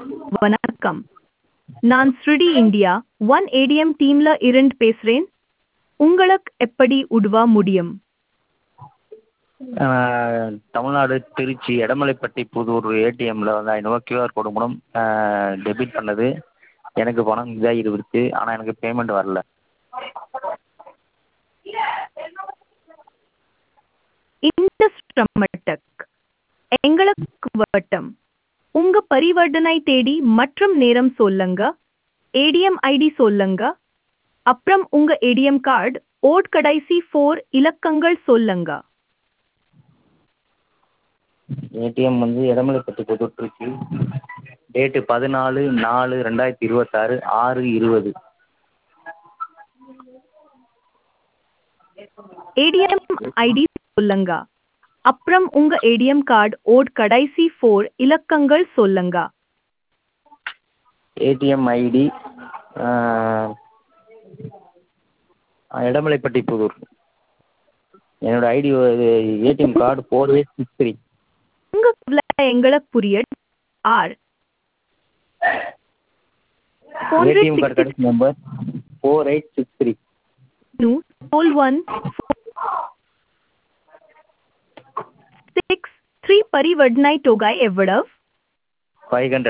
வணக்கம். நான் ஸ்ருடி India One ATM டீம்ல இருந்து பேசுறேன். உங்களுக்கு எப்படி உதவ முடியும்? தமிழ்நாடு திருச்சி எடமலைப்பட்டி புதூர் ஏடிஎம்மில் வந்து ஐநூறுரூவா கியூஆர் கோடு மூலம் டெபிட் பண்ணது. எனக்கு பணம் இதாகிடுச்சு. ஆனால் எனக்கு பேமெண்ட் வரல. இந்த சிரமத்துக்கு எங்களுக்கு வட்டம். உங்க பரிவர்த்தனை தேதி மற்றும் நேரம் சொல்லுங்க. ஏடிஎம் ஐடி சொல்லுங்க. அப்புறம் உங்க ஏடிஎம் கார்டு ஓட் கடைசி 4 இலக்கங்கள் சொல்லுங்க. ஏடிஎம் வந்து Edamalaipatti Pudur Trichy. Date 14/4/2026 6:20. ATM ID சொல்லுங்க. அப்புறம் உங்க ஏடிஎம் கார்டு ஓட் கடைசி 4 இலக்கங்கள் சொல்லுங்க. ATM ID Edamalaipatti Pudur. என்னோட ஐடி ஏடிஎம் கார்டு 4863. உங்க எங்களுக்கு புரியுது. ஆர் ஏடிஎம் கார்டு கடைசி நம்பர் 4863. 63 பரிவர்த்தனை தொகை எவ்வளவு? 500.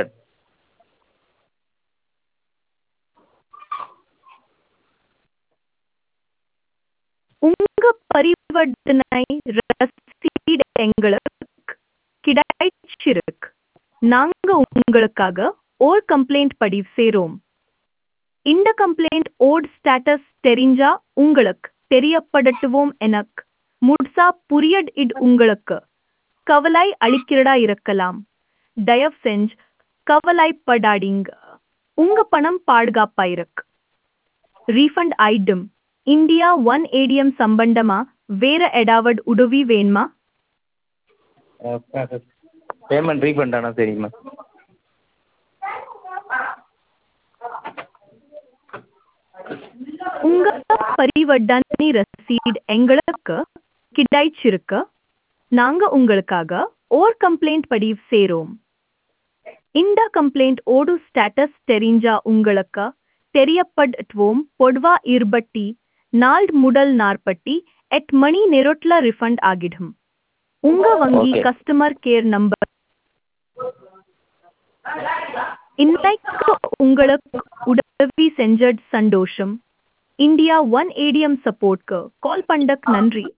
உங்க பரிவர்த்தனை ரசீது எங்களுக்கு கிடைச்சிருக்கு. நாங்க உங்களுக்காக ஒரு கம்ப்ளைண்ட் பதிவு செய்றோம். இந்த கம்ப்ளைண்ட் ஓட் ஸ்டேட்டஸ் தெரிஞ்சா உங்களுக்கு தெரியப்படுத்துவோம். எனக்கு முழுசா புரியுது. இது உங்களுக்கு கவலை அளிக்கிறதா இருக்கலாம். தயவு செஞ்சு கவலைப்படாதீங்க. உங்க பணம் பாதுகாப்பா இருக்கு. Refund item India One ATM சம்பந்தமா வேற ஏதாவது உதவி வேணுமா? பேமெண்ட் ரீஃபண்ட் ஆனால் தெரியுமா? உங்க பரிவர்த்தனை ரசீது எங்களுக்கு கிடைச்சிருக்கு. நாங்க உங்களுக்காக ஒரு கம்ப்ளைண்ட் பதிவு செய்றோம். இந்த கம்ப்ளைண்ட் ஓடு ஸ்டேட்டஸ் தெரிஞ்சா உங்களுக்கு தெரியப்படுத்துவோம். பொதுவா 24 முதல் 48 மணி நேரத்துல ரிஃபண்ட் ஆகிடும். உங்க வங்கி Okay. கஸ்டமர் கேர் நம்பர் இன்னைக்கு உங்களுக்கு உதவி செஞ்சது சந்தோஷம். இந்தியா ஒன் ஏடிஎம் சப்போர்ட்க்கு கால் பண்ணதுக்கு நன்றி.